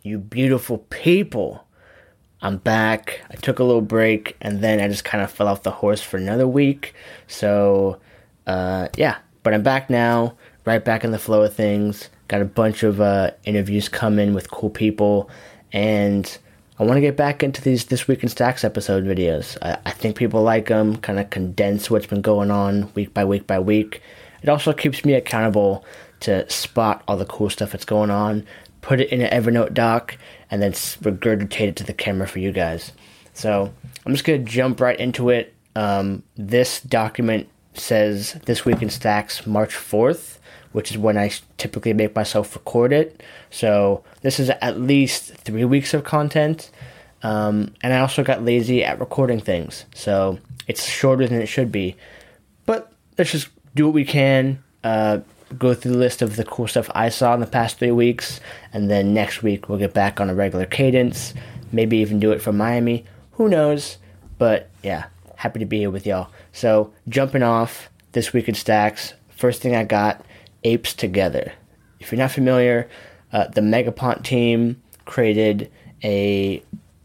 you beautiful people. I'm back. I took a little break, and then I just kind of fell off the horse for another week. So, but I'm back now, right back in the flow of things. Got a bunch of interviews coming with cool people, and I want to get back into these This Week in Stacks episode videos. I think people like them, kind of condense what's been going on week by week by week. It also keeps me accountable to spot all the cool stuff that's going on, put it in an Evernote doc, and then regurgitate it to the camera for you guys. So I'm just going to jump right into it. This document says This Week in Stacks March 4th, which is when I typically make myself record it. So this is at least 3 weeks of content. And I also got lazy at recording things. So it's shorter than it should be. But let's just do what we can. Go through the list of the cool stuff I saw in the past 3 weeks. And then next week we'll get back on a regular cadence. Maybe even do it from Miami. Who knows? But yeah, happy to be here with y'all. So jumping off This Week in Stacks. First thing I got, Apes Together. If you're not familiar, the Megapont team created a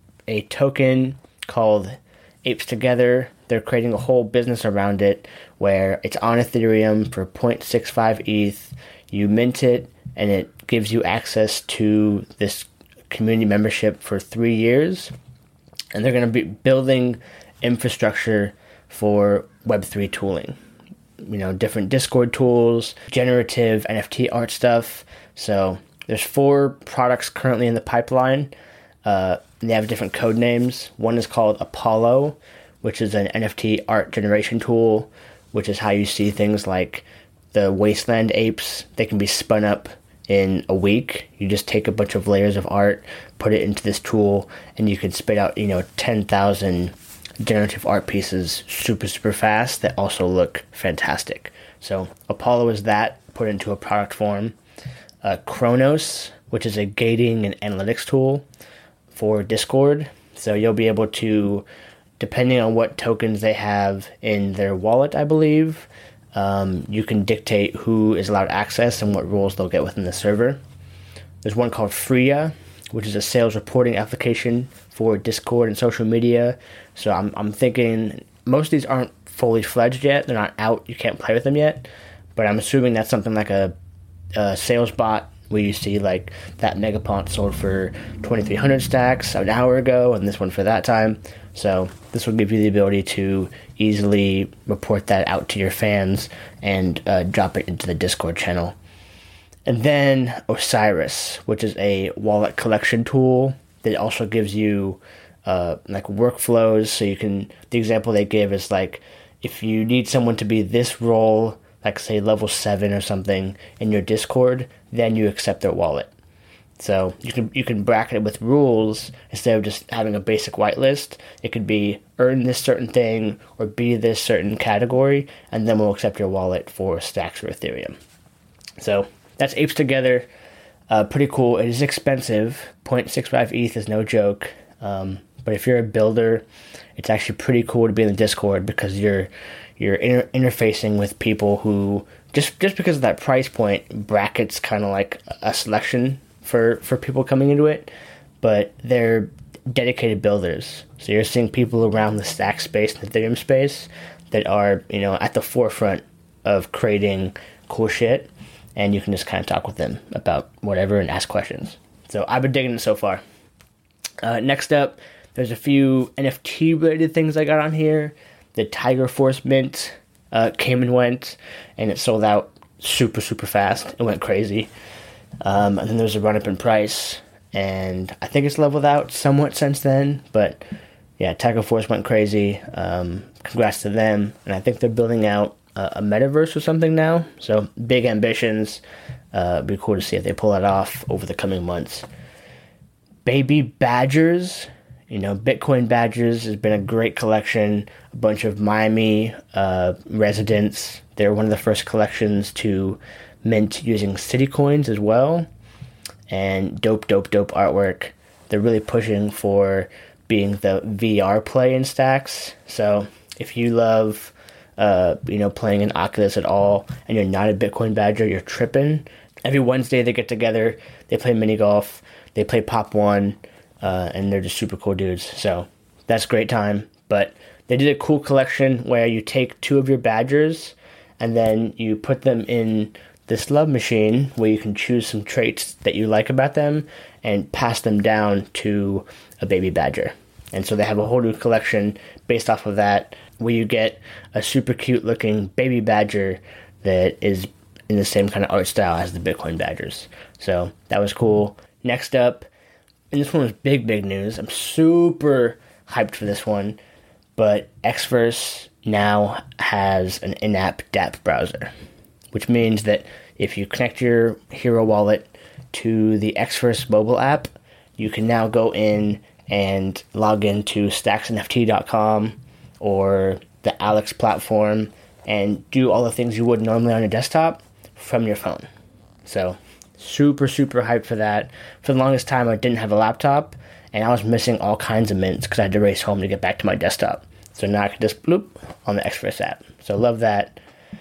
token called Apes Together. They're creating a whole business around it where it's on Ethereum for 0.65 ETH. You mint it, and it gives you access to this community membership for 3 years. And they're going to be building infrastructure for Web3 tooling. You know, different Discord tools, generative NFT art stuff. So there's 4 products currently in the pipeline. And they have different code names. One is called Apollo, which is an NFT art generation tool, which is how you see things like the Wasteland apes. They can be spun up in a week. You just take a bunch of layers of art, put it into this tool, and you can spit out, 10,000 generative art pieces super, super fast that also look fantastic. So Apollo is that, put into a product form. Chronos, which is a gating and analytics tool for Discord. So you'll be able to, depending on what tokens they have in their wallet, I believe, you can dictate who is allowed access and what rules they'll get within the server. There's one called Freya, which is a sales reporting application for Discord and social media. So I'm thinking most of these aren't fully fledged yet. They're not out. You can't play with them yet. But I'm assuming that's something like a sales bot where you see like that Megapont sold for 2,300 stacks an hour ago and this one for that time. So this will give you the ability to easily report that out to your fans and drop it into the Discord channel. And then Osiris, which is a wallet collection tool that also gives you like workflows. So you can, the example they give is like, if you need someone to be this role, like say level 7 or something in your Discord, then you accept their wallet. So you can bracket it with rules instead of just having a basic whitelist. It could be earn this certain thing or be this certain category, and then we'll accept your wallet for stacks or Ethereum. So that's Apes Together. Pretty cool. It is expensive. 0.65 ETH is no joke. But if you're a builder, it's actually pretty cool to be in the Discord because you're interfacing with people who, just because of that price point, brackets kind of like a selection for people coming into it, but they're dedicated builders. So you're seeing people around the stack space and the Ethereum space that are, at the forefront of creating cool shit, and you can just kind of talk with them about whatever and ask questions. So I've been digging it so far. Next up, there's a few NFT-related things I got on here. The Tiger Force mint came and went, and it sold out super, super fast. It went crazy. And then there's a run-up in price, and I think it's leveled out somewhat since then. But yeah, Tiger Force went crazy. Congrats to them. And I think they're building out a metaverse or something now. So big ambitions. It'd be cool to see if they pull that off over the coming months. Baby Badgers. Bitcoin Badgers has been a great collection. A bunch of Miami residents. They're one of the first collections to mint using city coins as well. And dope artwork. They're really pushing for being the VR play in stacks. So if you love, playing an Oculus at all, and you're not a Bitcoin Badger, you're tripping. Every Wednesday they get together, they play mini golf, They play Pop One, and they're just super cool dudes. So that's a great time. But they did a cool collection where you take 2 of your badgers and then you put them in this love machine where you can choose some traits that you like about them and pass them down to a baby badger. And so they have a whole new collection based off of that, where you get a super cute looking baby badger that is in the same kind of art style as the Bitcoin badgers. So that was cool. Next up, and this one was big news. I'm super hyped for this one, but Xverse now has an in-app dApp browser, which means that if you connect your Hero wallet to the Xverse mobile app, you can now go in and log into stacksnft.com or the Alex platform and do all the things you would normally on a desktop from your phone. So super hyped for that. For the longest time, I didn't have a laptop, and I was missing all kinds of mints because I had to race home to get back to my desktop. So now I can just bloop on the Xverse app. So love that.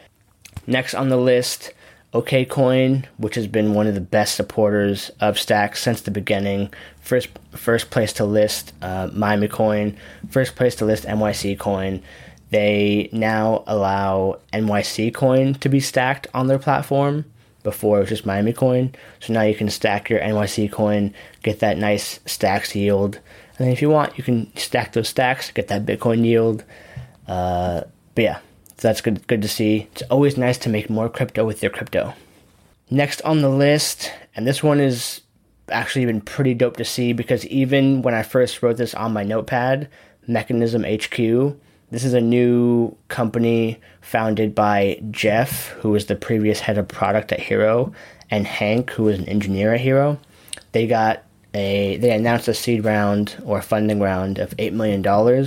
Next on the list, OKCoin, which has been one of the best supporters of Stacks since the beginning. First place to list Miami Coin, first place to list NYC Coin. They now allow NYC Coin to be stacked on their platform. Before it was just Miami Coin. So now you can stack your NYC Coin, get that nice stacks yield. And then if you want, you can stack those stacks, get that Bitcoin yield. But yeah, so that's good to see. It's always nice to make more crypto with your crypto. Next on the list, and this one is actually been pretty dope to see, because even when I first wrote this on my notepad, Mechanism HQ, this is a new company founded by Jeff, who was the previous head of product at Hero, and Hank, who was an engineer at Hero. They announced a seed round or funding round of $8 million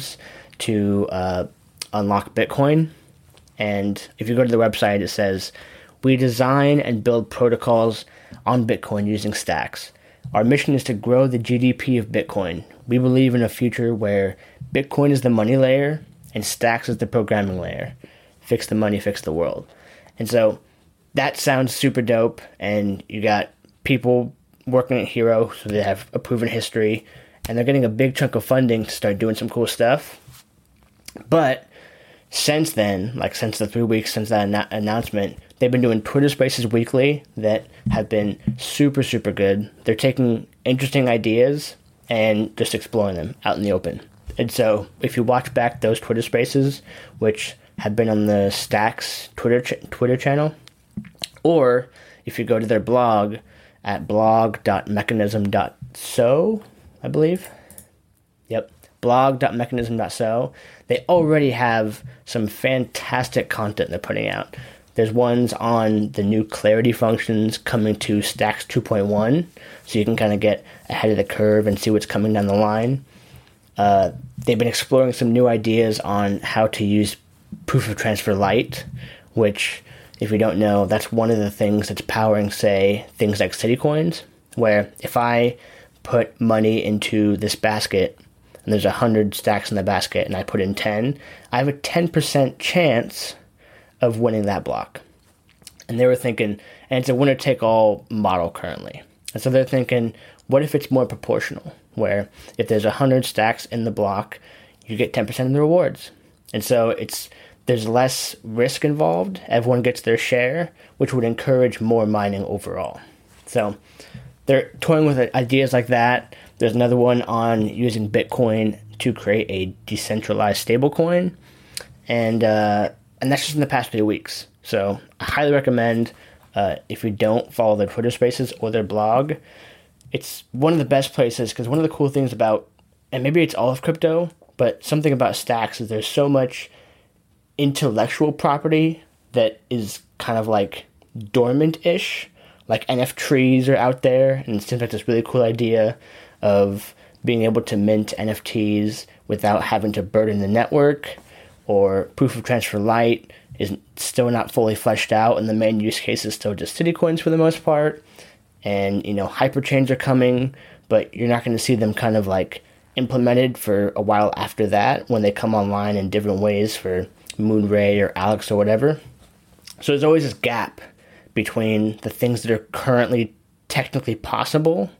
to unlock Bitcoin. And if you go to the website, it says, "We design and build protocols on Bitcoin using Stacks. Our mission is to grow the GDP of Bitcoin. We believe in a future where Bitcoin is the money layer and Stacks is the programming layer. Fix the money, fix the world." And so that sounds super dope. And you got people working at Hero, so they have a proven history, and they're getting a big chunk of funding to start doing some cool stuff. But since then, since the 3 weeks since that announcement, they've been doing Twitter Spaces weekly that have been super good. They're taking interesting ideas and just exploring them out in the open. And so if you watch back those Twitter Spaces, which have been on the Stacks Twitter channel, or if you go to their blog at blog.mechanism.so, I believe. Yep, blog.mechanism.so. They already have some fantastic content they're putting out. There's ones on the new Clarity functions coming to Stacks 2.1, so you can kind of get ahead of the curve and see what's coming down the line. They've been exploring some new ideas on how to use Proof of Transfer Lite, which, if you don't know, that's one of the things that's powering, say, things like Citicoins, where if I put money into this basket, and there's 100 stacks in the basket, and I put in 10, I have a 10% chance of winning that block. And they were thinking, and it's a winner-take-all model currently. And so they're thinking, what if it's more proportional, where if there's 100 stacks in the block, you get 10% of the rewards. And so there's less risk involved. Everyone gets their share, which would encourage more mining overall. So they're toying with ideas like that. There's another one on using Bitcoin to create a decentralized stablecoin. And that's just in the past few weeks. So I highly recommend, if you don't follow their Twitter Spaces or their blog, it's one of the best places, because one of the cool things about, and maybe it's all of crypto, but something about Stacks is there's so much intellectual property that is kind of like dormant-ish. Like NFTs are out there, and it seems like this really cool idea of being able to mint NFTs without having to burden the network, or Proof of Transfer Lite is still not fully fleshed out, and the main use case is still just Citicoins for the most part. And, hyperchains are coming, but you're not going to see them kind of like implemented for a while after that, when they come online in different ways for Moonray or Alex or whatever. So there's always this gap between the things that are currently technically possible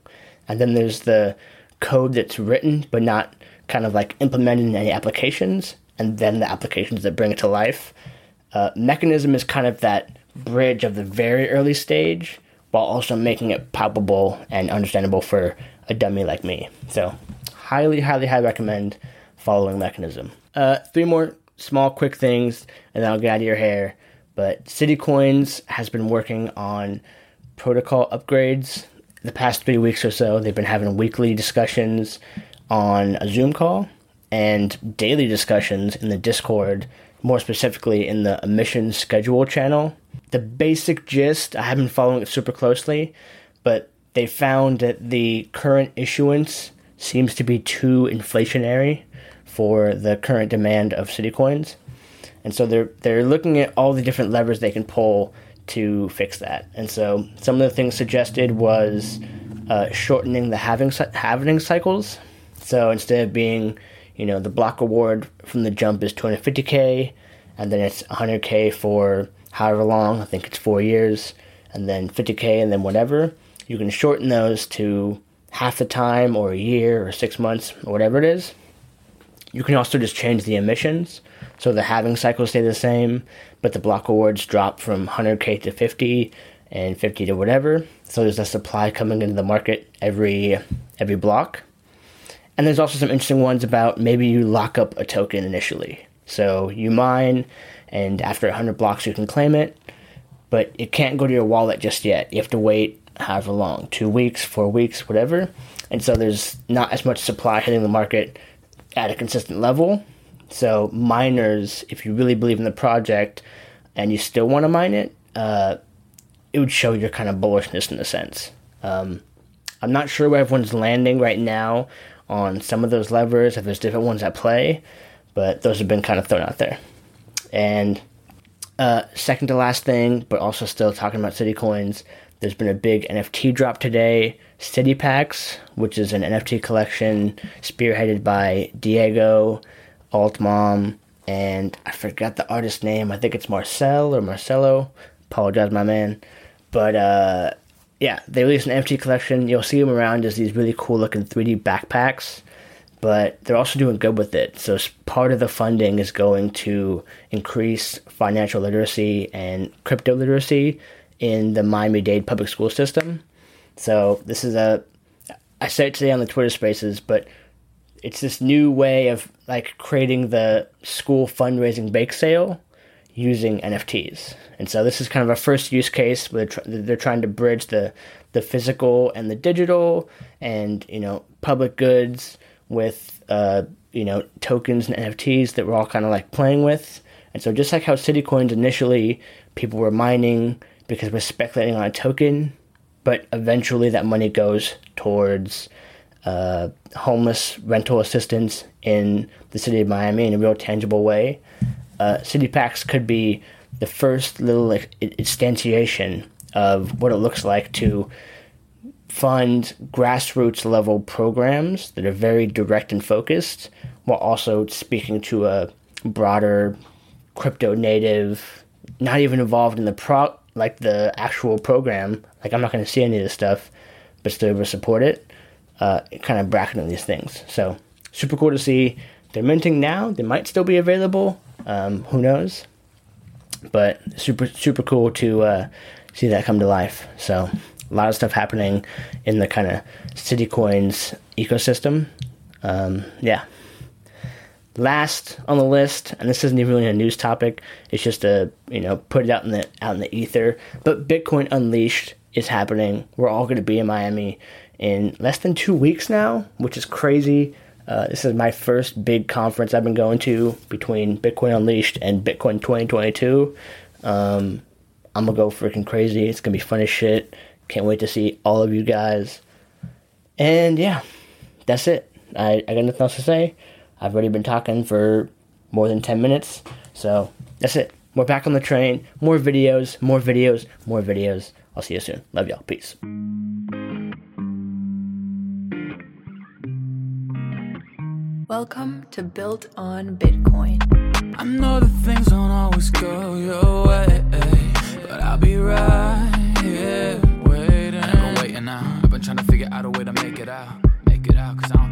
And then there's the code that's written but not kind of like implemented in any applications, and then the applications that bring it to life. Mechanism is kind of that bridge of the very early stage while also making it palpable and understandable for a dummy like me. So highly recommend following Mechanism. 3 more small quick things and then I'll get out of your hair. But Citycoins has been working on protocol upgrades the past 3 weeks or so. They've been having weekly discussions on a Zoom call and daily discussions in the Discord, more specifically in the emissions schedule channel. The basic gist, I haven't been following it super closely, but they found that the current issuance seems to be too inflationary for the current demand of Citycoins. And so they're looking at all the different levers they can pull to fix that. And so some of the things suggested was shortening the halving cycles. So instead of being, the block reward from the jump is 250k, and then it's 100k for however long, I think it's 4 years, and then 50k, and then whatever. You can shorten those to half the time, or a year, or 6 months, or whatever it is. You can also just change the emissions, so the halving cycles stay the same, but the block rewards drop from 100k to 50, and 50 to whatever. So there's a supply coming into the market every block. And there's also some interesting ones about maybe you lock up a token initially. So you mine, and after 100 blocks you can claim it, but it can't go to your wallet just yet. You have to wait however long, 2 weeks, 4 weeks, whatever. And so there's not as much supply hitting the market at a consistent level. So miners, if you really believe in the project and you still want to mine it, it would show your kind of bullishness in a sense. I'm not sure where everyone's landing right now on some of those levers, if there's different ones at play, but those have been kind of thrown out there. And second to last thing, but also still talking about Citycoins, there's been a big NFT drop today, CityPax, which is an NFT collection spearheaded by Diego, Altmom, and I forgot the artist's name. I think it's Marcel or Marcelo. Apologize, my man. But yeah, they released an NFT collection. You'll see them around as these really cool looking 3D backpacks, but they're also doing good with it. So part of the funding is going to increase financial literacy and crypto literacy in the Miami-Dade public school system. So this is I said it today on the Twitter Spaces, but it's this new way of like creating the school fundraising bake sale using NFTs. And so this is kind of a first use case where they're trying to bridge the physical and the digital and, public goods with, tokens and NFTs that we're all kind of like playing with. And so just like how Citycoins initially, people were mining because we're speculating on a token, but eventually that money goes towards homeless rental assistance in the city of Miami in a real tangible way. CityPax could be the first little instantiation of what it looks like to fund grassroots level programs that are very direct and focused, while also speaking to a broader crypto native, not even involved in the actual program. Like, I'm not going to see any of this stuff, but still able to support it. Kind of bracketing these things. So super cool to see. They're minting now. They might still be available. Who knows? But super cool to see that come to life. So a lot of stuff happening in the kind of Citycoins ecosystem. Yeah. Last on the list, and this isn't even really a news topic. It's just to put it out in the ether. But Bitcoin Unleashed is happening. We're all going to be in Miami in less than 2 weeks now, which is crazy. This is my first big conference I've been going to between Bitcoin Unleashed and Bitcoin 2022. I'm going to go freaking crazy. It's going to be fun as shit. Can't wait to see all of you guys. And yeah, that's it. I got nothing else to say. I've already been talking for more than 10 minutes. So that's it. We're back on the train. More videos, more videos, more videos. I'll see you soon. Love y'all. Peace. Welcome to Built on Bitcoin. I know that things don't always go your way, but I'll be right here waiting. I ain't been waiting now, but I've been trying to figure out a way to make it out, cause I don't